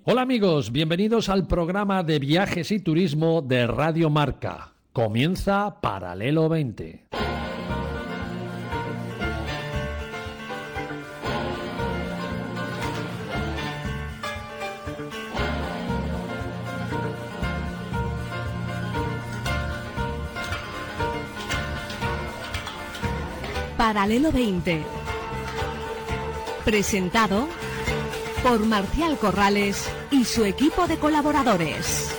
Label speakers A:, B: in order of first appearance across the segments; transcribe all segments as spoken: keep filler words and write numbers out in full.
A: Hola amigos, bienvenidos al programa de viajes y turismo de Radio Marca. Comienza Paralelo veinte.
B: Paralelo veinte. Presentado por Marcial Corrales y su equipo de colaboradores.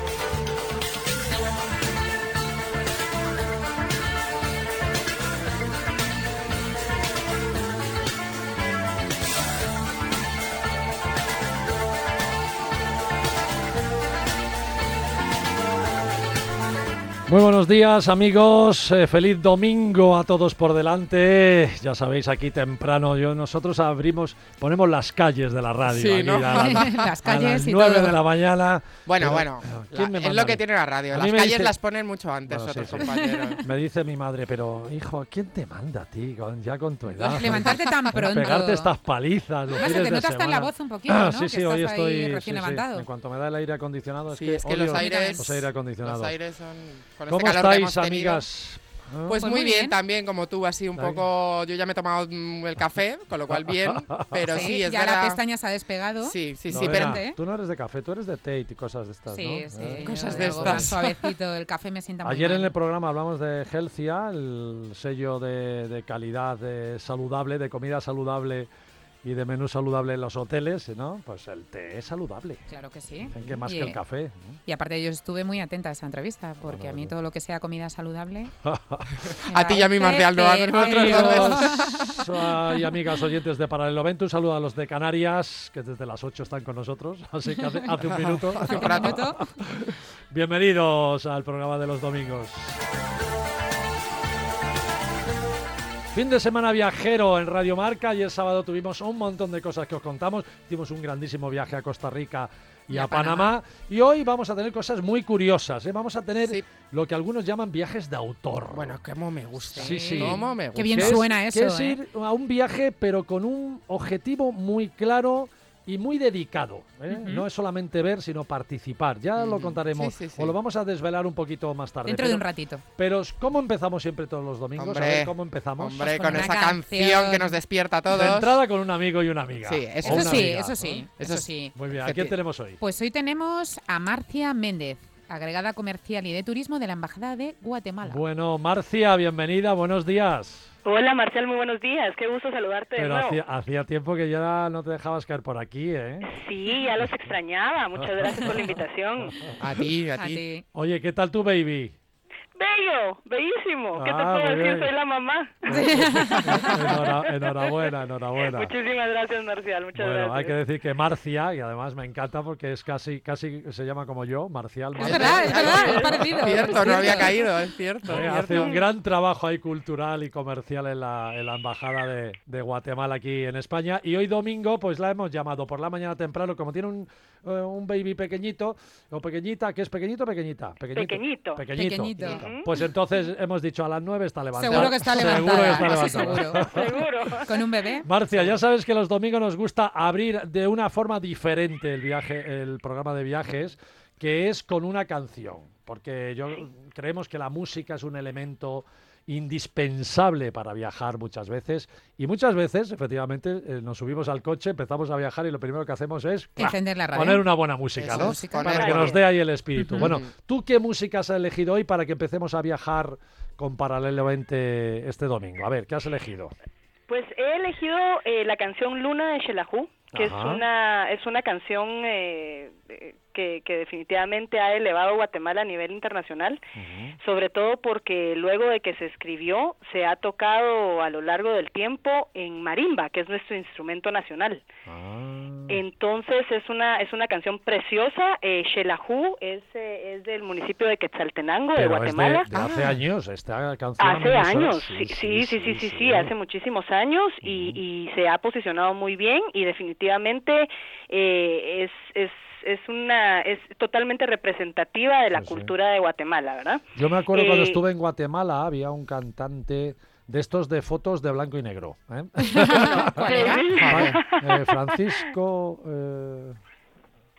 A: Muy buenos días amigos, eh, feliz domingo a todos por delante. Ya sabéis, aquí temprano yo nosotros abrimos, ponemos las calles de la radio.
C: Sí,
A: aquí,
C: ¿no?
A: a, la,
C: las calles
A: a las
C: y
A: nueve
C: todo.
A: de la mañana.
C: Bueno,
A: Pero,
C: bueno,
A: ¿quién
C: la,
A: me
C: es lo que tiene la radio.
A: A
C: Las
A: mí me
C: calles
A: dice-
C: las ponen mucho antes
A: Bueno, sí,
C: otros
A: sí.
C: compañeros.
A: Me dice mi madre, pero hijo, ¿quién te manda a ti con, ya con tu edad?
D: Levantarte tan pronto.
A: Pegarte estas palizas. los
D: Además, se
A: fines
D: te
A: de
D: nota hasta en la
A: semana.
D: voz un poquito,
A: Ah,
D: ¿no?
A: sí,
D: Que
A: sí, hoy
D: estás ahí
A: estoy
D: recién
A: sí, sí.
D: levantado.
A: En cuanto me da el aire acondicionado, es
C: Sí,
A: que,
C: es que los
A: odio
C: aires,
A: los aire acondicionados.
C: los aires son... Con
A: ¿Cómo
C: este calor que hemos
A: estáis,
C: tenido,
A: amigas? ¿Ah?
C: Pues,
D: Pues
C: muy
D: muy
C: bien,
D: bien.
C: también, como tú, así un
A: Venga.
C: poco... Yo ya me he tomado mm, el café, con lo cual bien, pero sí, es
D: ya
C: verdad...
D: la pestaña se ha despegado.
C: Sí, sí,
A: No,
C: sí,
A: Lorena,
C: pero...
D: ¿eh?
A: tú no eres de café, tú eres de té y cosas de estas,
D: Sí,
A: ¿no?
D: sí.
A: ¿Eh?
C: Cosas
D: yo
C: de
D: algo más
C: estas.
D: suavecito, el café me sienta muy
A: Ayer
D: mal.
A: en el programa hablamos de Healthia, el sello de, de calidad de saludable, de comida saludable y de menú saludable en los hoteles, ¿no? Pues el té es saludable.
D: Claro que sí.
A: Que más
D: y,
A: que el café. ¿no?
D: Y aparte yo estuve muy atenta a esa entrevista, porque
A: Bueno,
D: a mí
A: bueno.
D: todo lo que sea comida saludable...
C: A ti y a mí, Marcial, no, a nosotros
A: Amigos y amigas oyentes de Paralelo veinte, un saludo a los de Canarias, que desde las ocho están con nosotros, así que hace, hace un minuto.
C: Hace un rato.
A: Bienvenidos al programa de los domingos. Fin de semana viajero en Radio Marca y el sábado tuvimos un montón de cosas que os contamos. Hicimos un grandísimo viaje a Costa Rica y,
D: Y
A: a,
D: a
A: Panamá.
D: Panamá.
A: Y hoy vamos a tener cosas muy curiosas, ¿eh? Vamos a tener
C: Sí.
A: lo que algunos llaman viajes de autor.
C: Bueno, cómo me gusta.
A: Sí, sí.
C: Cómo me gusta.
D: Qué bien
A: Que es-
D: suena
A: que
D: eso,
A: es
D: ¿eh?
A: ir a un viaje, pero con un objetivo muy claro y muy dedicado. ¿eh?
D: Ujú.
A: No es solamente ver, sino participar. Ya lo
C: Ujú.
A: contaremos,
C: Sí, sí, sí.
A: o lo vamos a desvelar un poquito más tarde.
D: Dentro
A: pero,
D: de un ratito.
A: pero ¿cómo empezamos siempre todos los domingos?
C: Hombre,
A: a ver, ¿cómo empezamos?
C: Hombre,
D: Pues
C: con,
D: con
C: esa
D: una
C: canción.
D: canción
C: que nos despierta a todos.
A: De entrada con un amigo y una amiga.
C: Sí, eso
A: O
D: Eso
A: una
D: sí,
A: amiga,
D: eso
A: ¿no?
D: sí,
C: Eso
D: eso
C: es-
D: sí.
A: Muy bien, ¿a
C: Que
A: quién
C: ti-
A: tenemos hoy?
D: Pues hoy tenemos a Marcia Méndez, agregada comercial y de turismo de la Embajada de Guatemala.
A: Bueno, Marcia, bienvenida, buenos días.
E: Hola Marcial, muy buenos días. Qué gusto saludarte de
A: Pero
E: nuevo.
A: hacía, hacía tiempo que ya no te dejabas caer por aquí, ¿eh?
E: Sí, ya los extrañaba. Muchas gracias por la invitación.
C: A ti, a
D: A
C: ti.
D: ti.
A: Oye, ¿qué tal tu baby?
E: Bello, bellísimo. ¿Qué te
A: Ah,
E: puedo
A: muy
E: decir?
A: bien.
E: Soy la mamá.
A: Enhora- enhorabuena, enhorabuena.
E: Muchísimas gracias, Marcial. Muchas
A: Bueno,
E: gracias.
A: hay que decir que Marcia, y además me encanta porque es casi, casi se llama como yo, Marcial.
D: Es
A: Marcia.
D: verdad, es verdad, es parecido.
C: Es cierto,
D: Es
C: no había
D: cierto.
C: caído, es cierto.
A: Eh,
C: es
A: hace
C: cierto.
A: un gran trabajo ahí cultural y comercial en la, en la embajada de, de Guatemala aquí en España. Y hoy domingo, pues la hemos llamado por la mañana temprano, como tiene un, eh, un baby pequeñito, o pequeñita, ¿qué es pequeñito o pequeñita?
E: Pequeñito.
A: Pequeñito.
D: Pequeñito.
E: Ujú.
A: Pues entonces hemos dicho a las nueve está levantada.
D: Seguro que está
A: Seguro
D: levantada.
A: que está
D: eso
A: levantada.
D: seguro.
E: Seguro.
D: Con un bebé.
A: Marcia, ya sabes que los domingos nos gusta abrir de una forma diferente el viaje, el programa de viajes, que es con una canción, porque yo creemos que la música es un elemento indispensable para viajar muchas veces y muchas veces efectivamente eh, nos subimos al coche, empezamos a viajar y lo primero que hacemos es ¡cla!
D: Encender la radio.
A: poner una buena música,
C: Eso
A: ¿no?
C: es,
A: Para
C: poner
A: que
E: radio.
A: nos dé ahí el espíritu.
D: Ujú.
A: Bueno, ¿tú qué música has elegido hoy para que empecemos a viajar con Paralelo veinte este domingo? A ver, ¿qué has elegido?
E: Pues he elegido eh, la canción Luna de Xelajú, que
A: Ajá.
E: es una es una canción eh, eh, que, que definitivamente ha elevado a Guatemala a nivel internacional,
A: Ujú.
E: sobre todo porque luego de que se escribió se ha tocado a lo largo del tiempo en marimba, que es nuestro instrumento nacional.
A: Ah.
E: Entonces es una es una canción preciosa. eh, Xelajú es eh, es del municipio de Quetzaltenango, de
A: Pero
E: Guatemala.
A: es de, de hace
C: Ah.
A: años, esta canción.
E: Hace
A: me suena-
E: años, sí, sí, sí, sí, sí, sí, hace muchísimos años y, y se ha posicionado muy bien y definitivamente eh, es, es, es una, es totalmente representativa de la
A: Sí, sí.
E: cultura de Guatemala, ¿verdad?
A: Yo me acuerdo cuando
E: Eh,
A: estuve en Guatemala, había un cantante de estos de fotos de blanco y negro. ¿eh?
D: ¿Cuál era?
A: Fra- eh, Francisco... eh,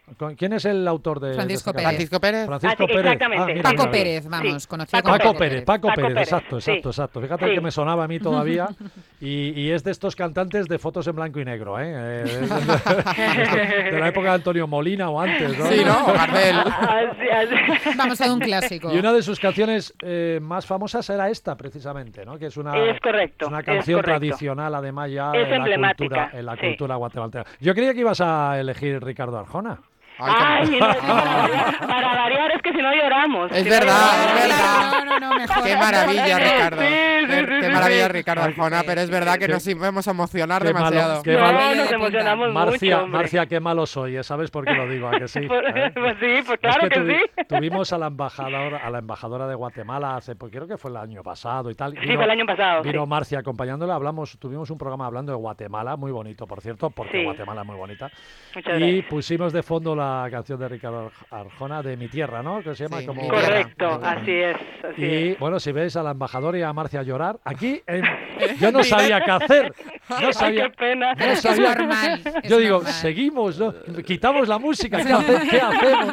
A: ¿Con- ¿Quién es el autor de
D: Francisco
A: de esta
D: Pérez.
C: Francisco Pérez.
A: Francisco
E: Ah, sí,
A: Pérez.
E: exactamente.
A: mira,
D: Paco
A: mira, mira.
D: Pérez, vamos,
E: Sí.
D: conocido
E: Paco
D: como
A: Paco Pérez, Paco,
E: Paco
A: Pérez,
E: Pérez,
A: exacto,
E: sí.
A: exacto, exacto. Fíjate
E: Sí.
A: que me sonaba a mí todavía y, y es de estos cantantes de fotos en blanco y negro, ¿eh? Eh, es de, de la época de Antonio Molina o antes, ¿no?
C: Sí, ¿no? Gardel.
E: Así- así-
D: Vamos a un clásico.
A: Y una de sus canciones eh, más famosas era esta, precisamente, ¿no? Que es una,
E: Es correcto,
A: es una
E: es
A: canción
E: correcto.
A: tradicional, además, ya
E: Es
A: en la
E: emblemática,
A: cultura, en la
E: sí.
A: cultura guatemalteca. Yo creía que ibas a elegir Ricardo Arjona.
C: Ay, qué-
E: Ay, no, es que para, variar, para variar es que si no lloramos.
C: Es
E: Si no
C: verdad,
E: lloramos.
C: es verdad.
D: No, no, no, mejor.
C: Qué maravilla, Ricardo.
E: Sí, sí,
C: Qué,
E: sí,
C: qué
E: sí,
C: maravilla,
E: sí.
C: Ricardo Arjona, pero es verdad que
A: Qué-
C: nos íbamos a emocionar
A: qué malo,
C: demasiado.
A: qué
E: No,
A: malo.
E: nos
D: de punta.
E: emocionamos
A: Marcia,
E: mucho, hombre.
A: Marcia, qué malo soy, ¿eh? ¿Sabes por qué lo digo? ¿A que sí?
E: Pues,
A: ¿Eh?
E: pues sí, pues
A: Es
E: claro que,
A: tuvi-
E: sí.
A: Tuvimos a la embajadora, a la embajadora de Guatemala hace, pues creo que fue el año pasado y tal.
E: Sí, fue el año pasado,
A: Vino
E: sí.
A: Marcia acompañándola, hablamos, tuvimos un programa hablando de Guatemala, muy bonito, por cierto, porque
E: Sí.
A: Guatemala es muy bonita.
E: Muchas
A: Y
E: gracias.
A: pusimos de fondo la canción de Ricardo Arjona de Mi Tierra, ¿no? Que se llama
C: Sí,
A: como...
C: Mi Tierra.
E: Correcto,
C: Tierra.
E: así es, así
A: Y
E: es.
A: bueno, si veis a la embajadora y a Marcia llorar, aquí en- yo no sabía qué hacer. No
E: Ay,
A: sabía.
E: qué pena.
A: No
D: Es
A: sabía.
D: normal. es
A: Yo digo,
D: normal.
A: seguimos, ¿no? Quitamos la música, ¿qué, hace- qué hacemos?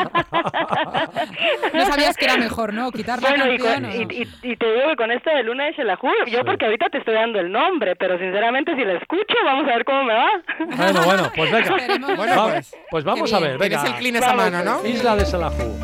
D: No sabías que era mejor, ¿no? Quitar la
E: Bueno, y,
D: canción.
E: con-
D: o-
E: y, y- y te digo que con esto de Luna de Xelajú, yo
A: Sí.
E: porque ahorita te estoy dando el nombre, pero sinceramente si la escucho, vamos a ver cómo me va.
A: Bueno, bueno, pues venga.
D: Esperemos.
C: Bueno,
A: Va-
C: pues,
A: pues vamos
D: qué
A: a
D: bien.
A: ver, venga.
C: tienes el clean esa
E: Vamos,
C: mano, ¿no?
A: Isla de Xelajú.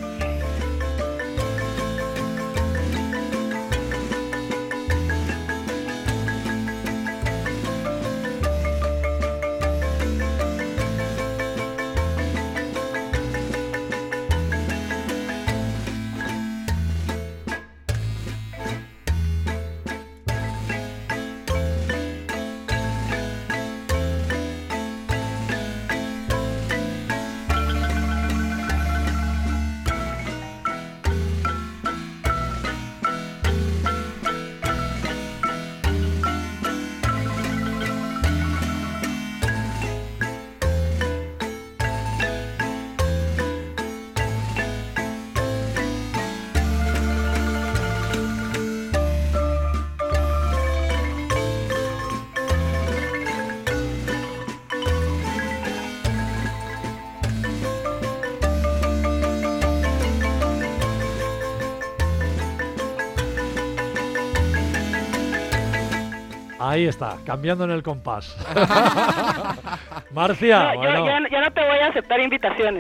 A: Ahí está, cambiando en el compás. Marcia,
E: No, yo,
A: bueno.
E: ya, ya no te voy a aceptar invitaciones.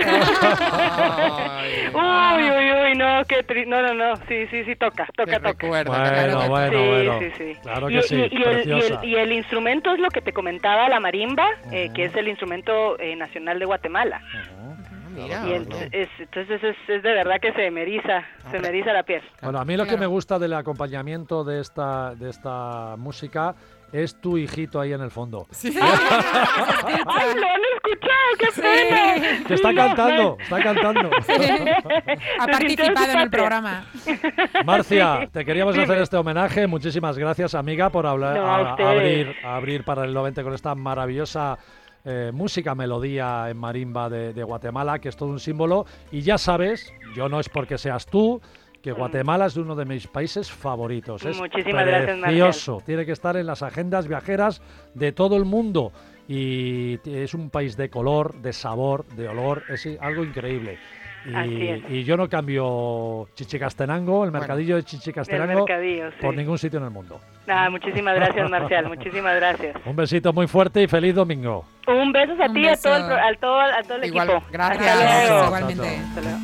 C: Ay,
E: Uy, uy, uy, no, qué tri... No, no, no, sí, sí, sí, toca, toca,
C: qué
E: toca.
C: recuerdo. qué
A: Bueno,
C: recuerdo.
A: bueno,
E: sí,
A: bueno.
E: sí, sí.
A: Claro
E: Y-
A: que sí,
E: y, y el, y,
A: preciosa.
E: el, y el instrumento es lo que te comentaba, la marimba, eh, que es el instrumento eh, nacional de Guatemala.
C: Mira,
E: Y
C: oye.
E: ent- es, entonces es, es de verdad que se me eriza, se me eriza la piel.
A: Bueno, a mí lo que
D: Claro.
A: me gusta del acompañamiento de esta, de esta música es tu hijito ahí en el fondo.
C: Sí.
E: ¡Ay, lo han escuchado! ¡Qué pena!
A: Que está
E: Sí, no,
A: cantando, está cantando.
D: Ha
E: Se sintió
D: participado en el
E: patria.
D: programa.
A: Marcia, te queríamos
E: Dime.
A: hacer este homenaje. Muchísimas gracias, amiga, por hablar,
E: No, a
A: a-
E: ustedes.
A: abrir, abrir Paralelamente con esta maravillosa eh, música, melodía en marimba de, de Guatemala, que es todo un símbolo. Y ya sabes, yo no es porque seas tú, que Guatemala es uno de mis países favoritos. Es
E: Muchísimas gracias,
A: precioso. Tiene que estar en las agendas viajeras de todo el mundo. Y t- es un país de color, de sabor, de olor. Es i- algo increíble. Y,
E: Así es.
A: y yo no cambio Chichicastenango, el
C: Bueno.
A: mercadillo de
E: El
A: Chichicastenango,
E: mercadillo, sí.
A: por ningún sitio en el mundo.
E: Ah, muchísimas gracias, Marcial, muchísimas gracias.
A: Un besito muy fuerte y feliz domingo.
E: Un beso a
D: Un
E: ti y a todo el,
D: beso.
E: pro- al todo, a todo el
C: Igual,
E: equipo.
C: gracias.
E: Hasta
D: Gracias,
E: luego.
D: igualmente.
E: Hasta luego.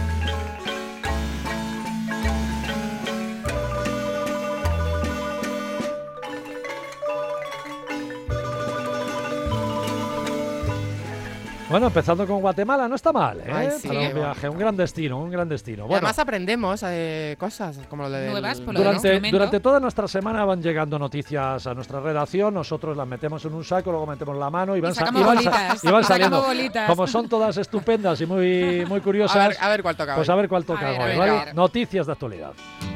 A: Bueno, empezando con Guatemala, no está mal, ¿eh?
C: Ay, sí,
A: Para un
C: qué
A: viaje, un gran destino, un gran destino.
C: Y
A: Bueno,
C: además aprendemos eh, cosas como lo de
D: Nuevas, por lo del
A: durante,
D: instrumento.
A: durante toda nuestra semana van llegando noticias a nuestra redacción, nosotros las metemos en un saco, luego metemos la mano y van,
D: Y
A: sa-
D: sacamos
A: y van sa-
D: bolitas,
A: y van
D: y sacamos
A: saliendo.
D: bolitas.
A: Como son todas estupendas y muy, muy curiosas,
C: A ver, a ver cuál toca
A: pues
C: hoy.
A: a ver cuál toca
D: A ver,
A: hoy,
D: a ver,
A: ¿vale?
D: a ver.
A: Noticias de actualidad.